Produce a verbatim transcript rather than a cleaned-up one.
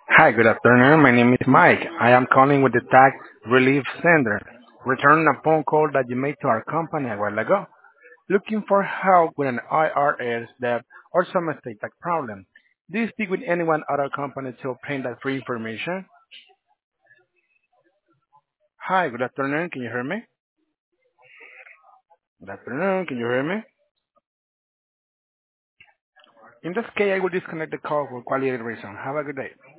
Hi, good afternoon. My name is Mike. I am calling with the Tax Relief Center, returning a phone call that you made to our company a while ago, looking for help with an I R S debt or some estate tax problem. Do you speak with anyone at our company to obtain that free information? Hi, good afternoon. Can you hear me? Good afternoon. Can you hear me? In this case, I will disconnect the call for quality reason. Have a good day.